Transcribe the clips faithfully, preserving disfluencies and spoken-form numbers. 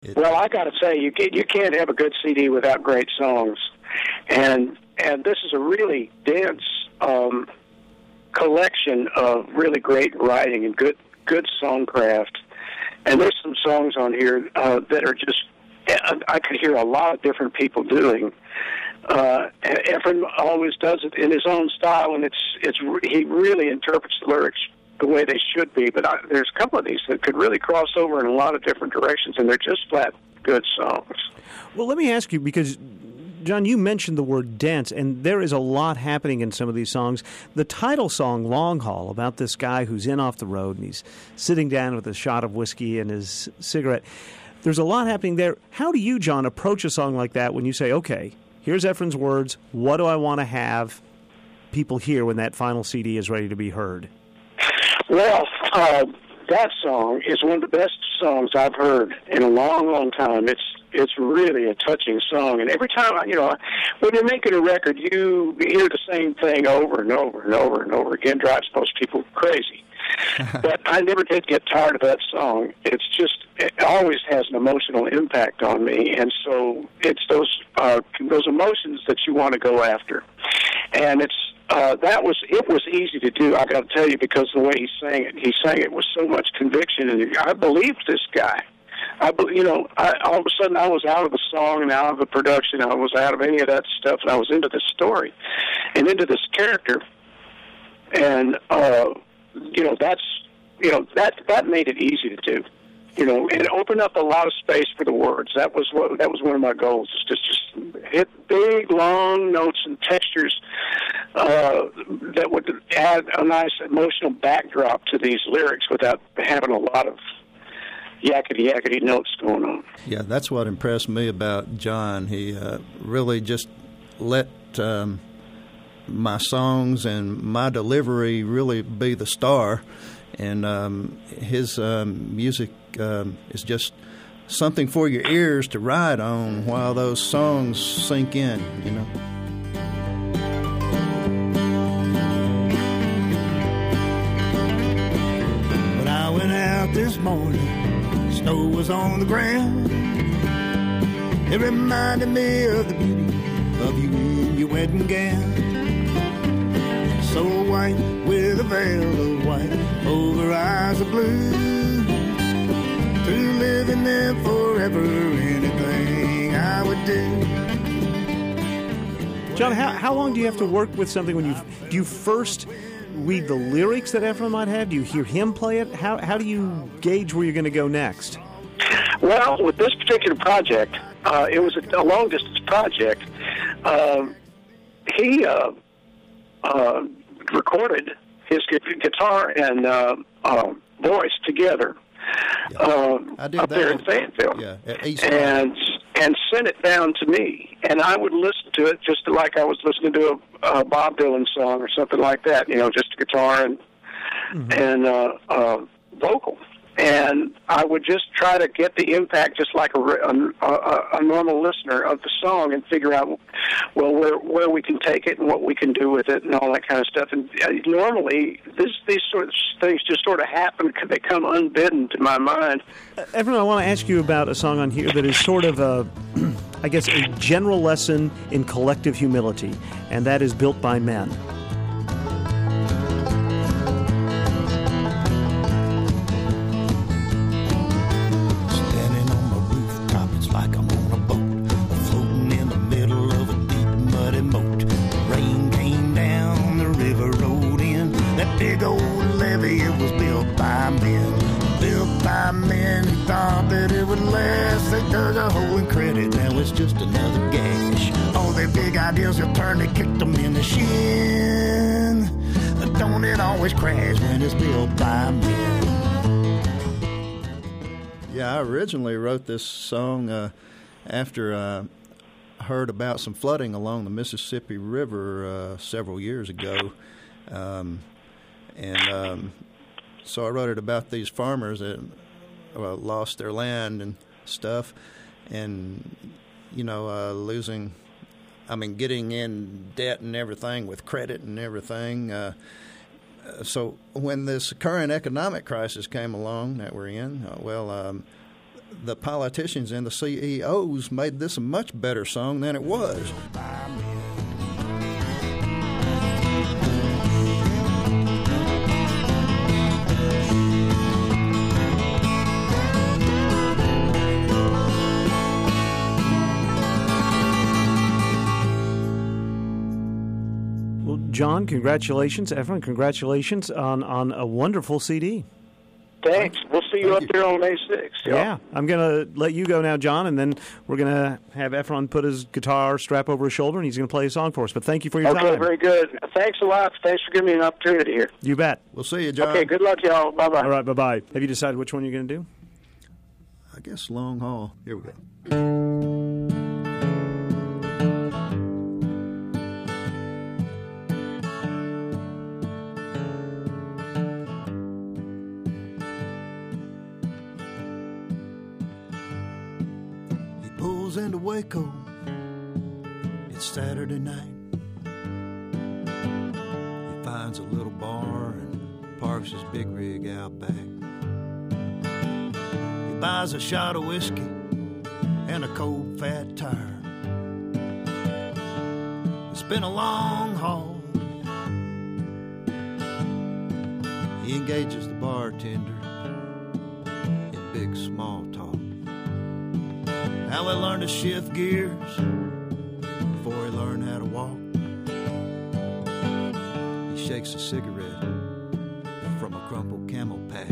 It, well, I got to say, you can't, you can't have a good C D without great songs, and and this is a really dense um, collection of really great writing and good good songcraft. And there's some songs on here uh, that are just I could hear a lot of different people doing. Uh, Efren always does it in his own style, and it's it's he really interprets the lyrics the way they should be. But I, there's a couple of these that could really cross over in a lot of different directions, and they're just flat good songs. Well, let me ask you, because, John, you mentioned the word dense, and there is a lot happening in some of these songs. The title song, Long Haul, about this guy who's in off the road, and he's sitting down with a shot of whiskey and his cigarette. There's a lot happening there. How do you, John, approach a song like that when you say, okay, here's Efren's words, what do I want to have people hear when that final C D is ready to be heard? Well, uh, that song is one of the best songs I've heard in a long, long time. It's it's really a touching song, and every time, you know, when you're making a record, you hear the same thing over and over and over and over again. Drives most people crazy. But I never did get tired of that song. It's just, it always has an emotional impact on me, and so it's those uh, those emotions that you want to go after. And it's uh, that was it was easy to do. I got to tell you, because the way he sang it, he sang it with so much conviction, and I believed this guy. I, you know, I, all of a sudden I was out of the song and out of the production. I was out of any of that stuff, and I was into this story and into this character. And uh, you know, that's you know that that made it easy to do. You know, it opened up a lot of space for the words. That was what that was one of my goals, is just just hit big, long notes and textures uh, that would add a nice emotional backdrop to these lyrics without having a lot of yakety yakety notes going on. Yeah, that's what impressed me about John. He uh, really just let um, my songs and my delivery really be the star, and um, his um, music um, is just something for your ears to ride on while those songs sink in, you know. When I went out this morning, snow was on the ground. It reminded me of the beauty of you in your wedding gown. So white with a veil of white over eyes of blue. To live in them forever, anything I would do. John, how, how long do you have to work with something when you do you first read the lyrics that Efren might have? Do you hear him play it? How how do you gauge where you're going to go next? Well, with this particular project, uh, it was a, a long-distance project. Uh, he uh, uh, recorded his guitar and uh, uh, voice together yeah. uh, I did up that there one. in Fayetteville, yeah, at East and and sent it down to me, and I would listen to it just like I was listening to a, a Bob Dylan song or something like that. You know, just a guitar and mm-hmm. and uh, uh, vocal. And I would just try to get the impact just like a, a, a normal listener of the song, and figure out, well, where where we can take it and what we can do with it and all that kind of stuff. And normally, this, these sort of things just sort of happen. They come unbidden to my mind. Uh, Efren, I want to ask you about a song on here that is sort of a, I guess, a general lesson in collective humility, and that is Built by Men. Just another gash. All their big ideas have turned and kicked them in the shin. Don't it always crash when it's built by men? Yeah, I originally wrote this song uh, after I heard about some flooding along the Mississippi River uh, several years ago. Um, and um, so I wrote it about these farmers that well, lost their land and stuff. And you know, uh, losing, I mean, getting in debt and everything with credit and everything. Uh, so when this current economic crisis came along that we're in, uh, well, um, the politicians and the C E Os made this a much better song than it was. John, congratulations. Efren, congratulations on, on a wonderful C D. Thanks. We'll see you Thank up you. there on May sixth. Yeah. yeah. I'm going to let you go now, John, and then we're going to have Efren put his guitar strap over his shoulder, and he's going to play a song for us. But thank you for your okay, time. Okay, very good. Thanks a lot. Thanks for giving me an opportunity here. You bet. We'll see you, John. Okay, good luck, y'all. Bye-bye. All right, bye-bye. Have you decided which one you're going to do? I guess Long Haul. Here we go. Into Waco, it's Saturday night. He finds a little bar and parks his big rig out back. He buys a shot of whiskey and a cold fat tire. It's been a long haul. He engages the bartender in big small talk. How he learned to shift gears before he learned how to walk. He shakes a cigarette from a crumpled Camel pack.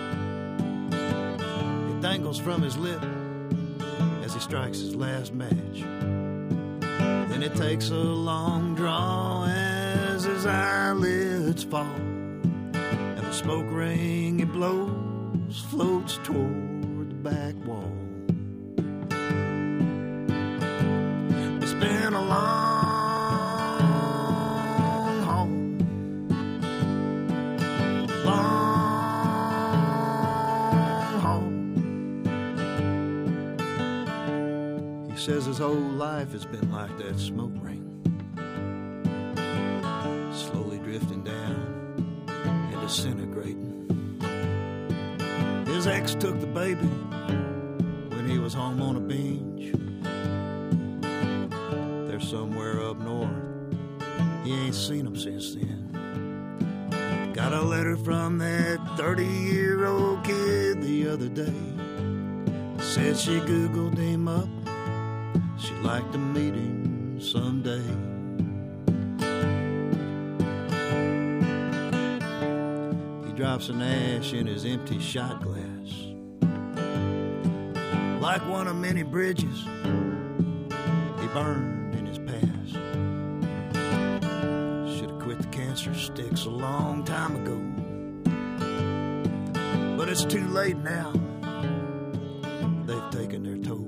It dangles from his lip as he strikes his last match. Then it takes a long draw as his eyelids fall, and the smoke ring he blows floats toward the back wall. Been a long haul, long haul. He says his whole life has been like that smoke ring, slowly drifting down and disintegrating. His ex took the baby when he was home on a binge. Somewhere up north, he ain't seen him since then. Got a letter from that thirty-year-old kid the other day. Said she Googled him up, she'd like to meet him someday. He drops an ash in his empty shot glass, like one of many bridges he burned. Sticks a long time ago, but it's too late now. They've taken their toll.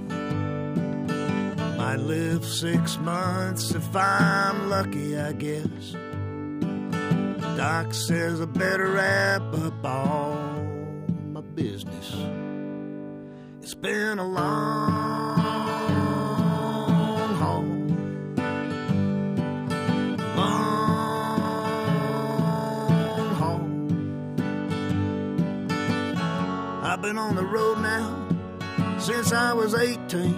Might live six months if I'm lucky, I guess. Doc says I better wrap up all my business. It's been a long haul, long. I've been on the road now since I was eighteen.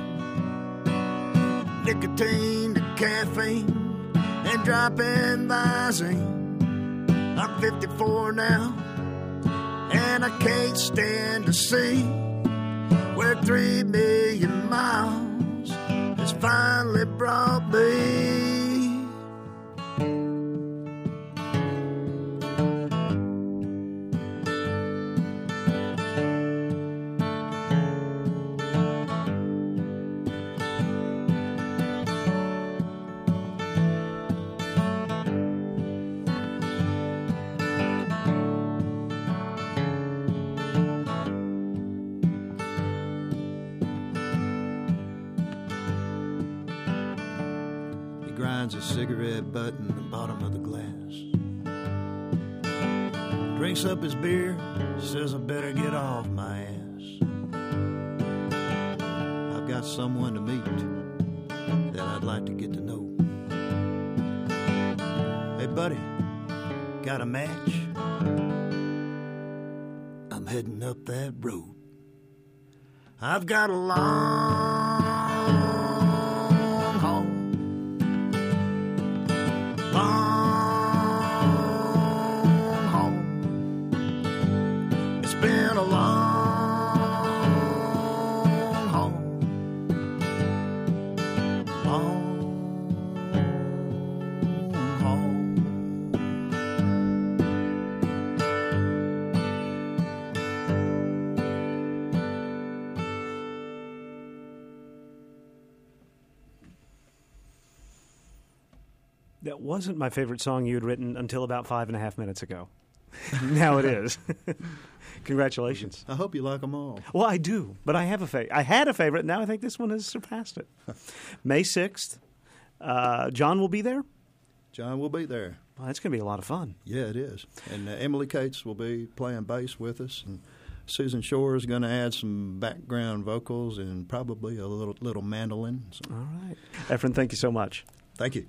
Nicotine to caffeine and dropping Visine. I'm fifty-four now, and I can't stand to see where three million miles has finally brought me. Grinds a cigarette butt in the bottom of the glass. Drinks up his beer, says I better get off my ass. I've got someone to meet that I'd like to get to know. Hey buddy, got a match? I'm heading up that road. I've got a long haul, long haul. It's been a long haul, long haul. That wasn't my favorite song you had written until about five and a half minutes ago. Now it is. Congratulations. I hope you like them all. Well, I do, but I have a favorite. I had a favorite. Now I think this one has surpassed it. May sixth. Uh, John will be there? John will be there. Well, that's going to be a lot of fun. Yeah, it is. And uh, Emily Cates will be playing bass with us, and Susan Shore is going to add some background vocals and probably a little little mandolin. So. All right. Efren, thank you so much. Thank you.